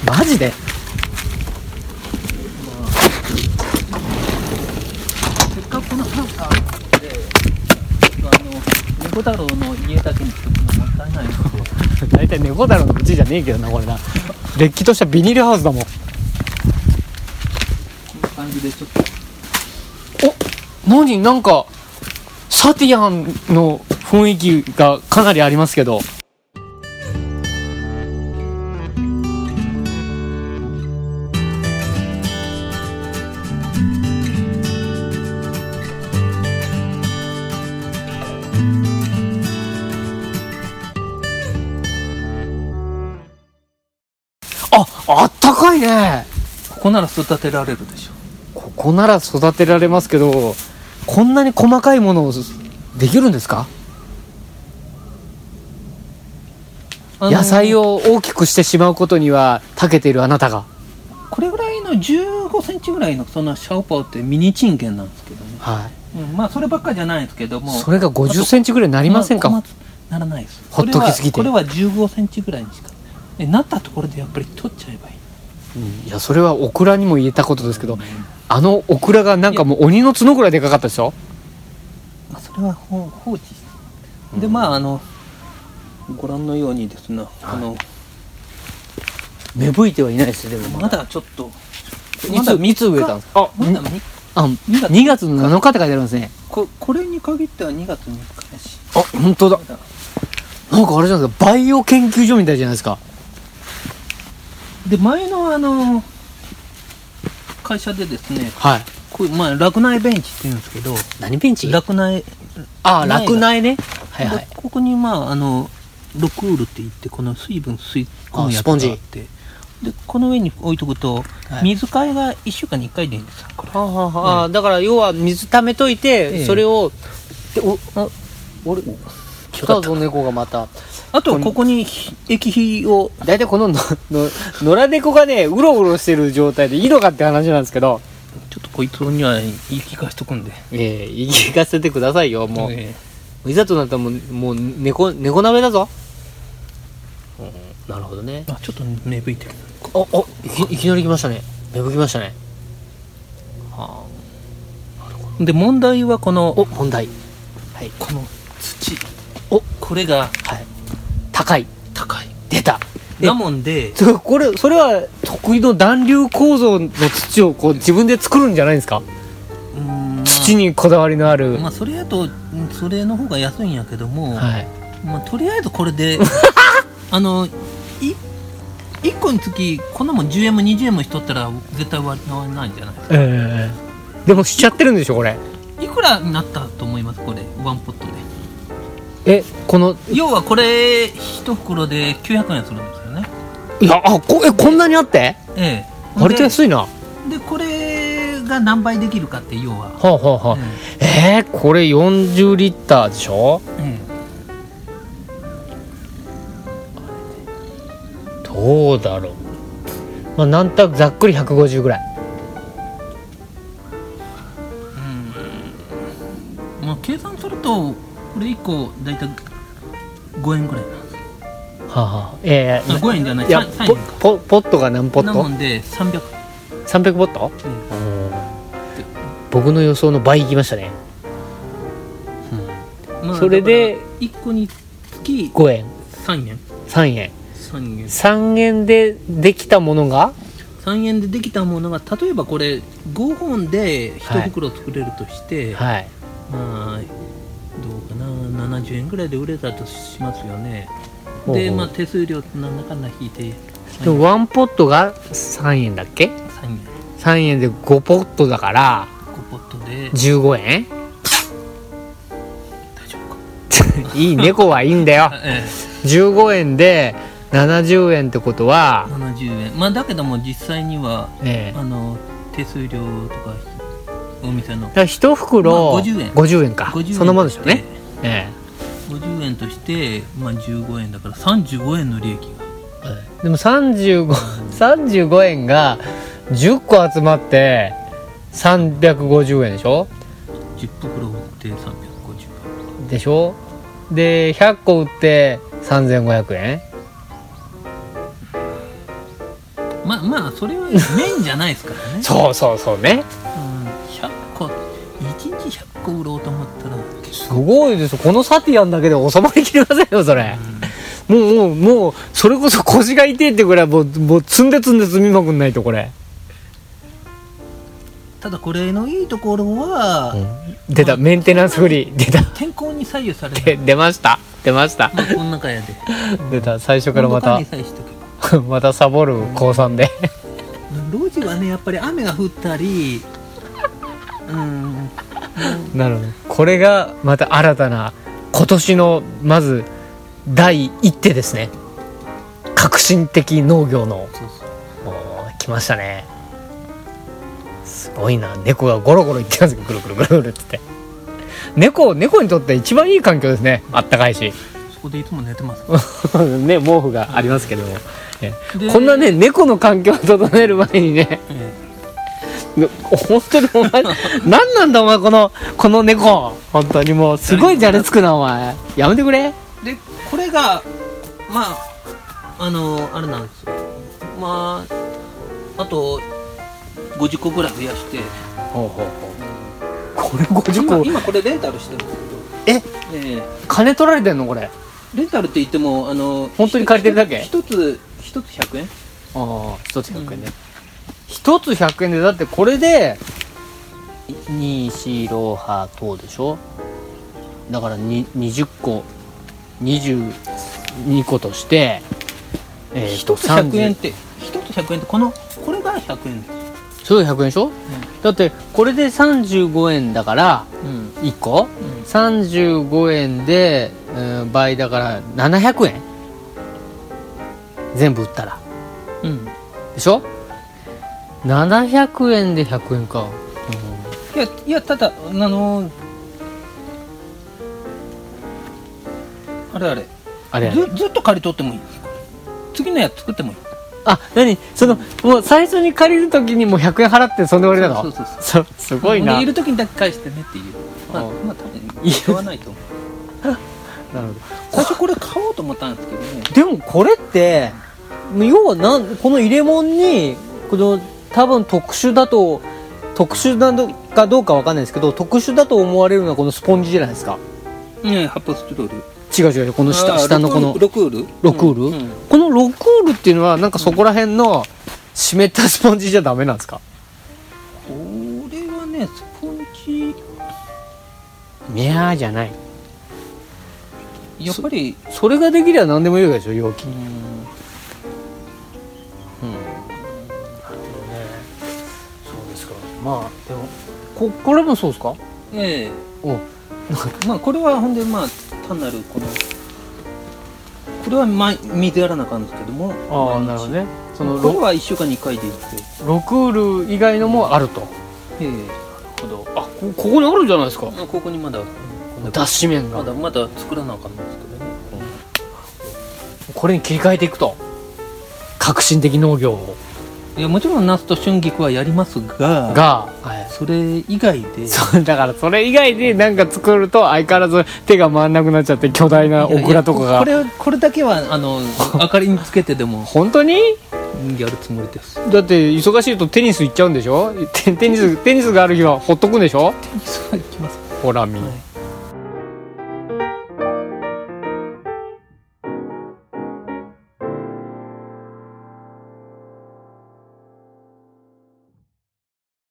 マジで？ せっかくこのハウスあるので、猫太郎の家だけに作るのもったいないので大体猫太郎のうちじゃねえけどな、これな。れっきとしたビニールハウスだもん。 こんな感じでちょっと何なんかサティアンの雰囲気がかなりありますけど。あったかいね。 ここなら育てられるでしょ。 ここなら育てられますけど、こんなに細かいものをできるんですか？野菜を大きくしてしまうことには長けているあなたが。 これぐらいの15センチぐらいのそのシャオパオってミニチンゲンなんですけどね、 はい、 まあそればっかりじゃないんですけども、 それが50センチぐらいになりませんか？ ならないです。 ほっときすぎて。 これは15センチぐらいにしかなったところでやっぱり取っちゃえばいい。 いや、それはオクラにも言えたことですけど、あのオクラがなんかもう鬼の角ぐらいでかかったでしょ。 それは放置して、でまあご覧のようにですね、 芽吹いてはいないですよ。でもまだちょっといつ植えたんですか？ まだ 2月の7日って書いてあるんですね。 これに限っては2月3日だし。 あ、本当だ。なんかあれじゃないですか、バイオ研究所みたいじゃないですか。 で前の会社でですね、 はい、 こういう酪内ベンチって言うんですけど。 何ベンチ？ 酪内。 酪内ね。はいはい。 ここにロクールって言ってこの水分吸い込むやつがあって、でこの上に置いとくと、水替えが1週間に1回でいいんですよ、これ。 だから要は水溜めといて、それを俺来たぞ猫がまた。 あとここに液肥を大体この野良猫がねうろうろしてる状態でいいのかって話なんですけど、 ちょっとこいつには言い聞かせとくんで、 言い聞かせてくださいよ。もう、いざとなったらもう猫鍋だぞ。なるほどね。 ちょっと芽吹いてる。 いきなり来ましたね。芽吹きましたね。 で問題はこの問題、はい、 この土、これが、はい、 高い出た。 だもんでそれは得意の暖流構造の土をこう自分で作るんじゃないですか？土にこだわりのある。 それやとそれの方が安いんやけども、はい、とりあえずこれで1個につきこんなもん10円も20円もしとったら絶対割ないんじゃないですか。 でもしちゃってるんでしょこれ。 いくらになったと思いますこれワンポットで。要はこれ1袋で900円するんですよね。 いやこんなにあって？割と安いな。 でこれが何倍できるかって要は。 これ40リッターでしょ。どうだろう。なんとなくざっくり150ぐらい。 計算するとこれ1個だいたい5円ぐらいなんです。5円じゃない。3円か。 ポットが何ポット？ なので300 ポット？僕の予想の倍いきましたね。それで 1個につき 5円3円でできたものが例えばこれ5本で1袋作れるとして、どうかな70円ぐらいで売れたとしますよね。で手数料なんだかんだ引いてワンポットが3円だっけ？3円で5ポットだから 5ポットで 15円大丈夫かいい猫はいいんだよ、15円で70円ってことは 70円。だけども実際には、手数料とかお店の 1袋50円か。そのものでしょうね。 50円として、15円だから35円の利益が、 でも35円が10個集まって350円でしょ。 10袋売って350円でしょ。で100個売って3500円。 まあそれはメインじゃないですからねそうそうそうね、 100個1日100個売ろうと思ったらすごいですこのサティアンだけで収まりきりませんよそれ、もうそれこそ腰が痛いってぐらいもう積んで積みまくんないとこれ。 ただこれのいいところは、 出た、メンテナンスフリー出た、 天候に左右されない出ました、まあ、 こん中やで出た、最初からまたまたサボる高3で路地はねやっぱり雨が降ったりなるほど、これがまた新たな今年のまず第一手ですね、革新的農業の。来ましたね、すごいな、猫がゴロゴロいってますよ、ぐるぐるぐるぐるって。猫にとって一番いい環境ですね、あったかいし。 そこでいつも寝てますね、毛布がありますけども、こんなね猫の環境を整える前にね、本当にお前何なんだお前この猫、本当にもうすごいじゃれつくなお前、やめてくれ。 でこれがまああれなんですよ、まああと50個ぐらい増やして、 これ50個今これレンタルしてるんですけど、 金取られてんのこれ。 レンタルって言っても本当に借りてるだけ。 一つ100円。 一つ100円ね、一つ100円で、だってこれで2、4、6、8等でしょ、だから20個22個として 1つ100円ってこれが100円です。 それが100円でしょ、だってこれで35円だから、1個、35円で、倍だから700円全部売ったら、でしょ、700円で100円か、 いやただあれずっと借り取ってもいいんです。次のやつ作ってもいい。 もう最初に借りるときにもう100円払ってそんで終わりなの。そうすごいな。 いるときにだけ返してねっていう。まあ多分言わないと思うなるほど。 最初これ買おうと思ったんですけどね。 でもこれって要はこの入れ物に多分特殊なのかどうかわかんないですけど、特殊だと思われるのはこのスポンジじゃないですか。 発泡スチロール。 違うこの下のこのロクール、 このロクールっていうのはなんかそこら辺の湿ったスポンジじゃダメなんですか。 これはねスポンジじゃない、 やっぱりそれができれば何でもいいわけでしょ、容器。なるほどね。そうですか。まあでもこれもそうですか。 まあこれはほんでまあ単なるこれは水やらなあかんですけども、 なるほどね。 これは1週間に1回でいいって。 ロクール以外のもあると。なるほど。ここにあるじゃないですか。 ここにまだ脱脂麺がまだ作らなあかんんですけどね、 これに切り替えていくと、革新的農業を。 いやもちろんナスと春菊はやりますが、それ以外でだからそれ以外でなんか作ると相変わらず手が回んなくなっちゃって、巨大なオクラとかがこれだけは明かりにつけてでも本当にやるつもりです。 だって忙しいとテニス行っちゃうんでしょ。テニスがある日はほっとくんでしょ。 テニスは行きます。 ほらみんな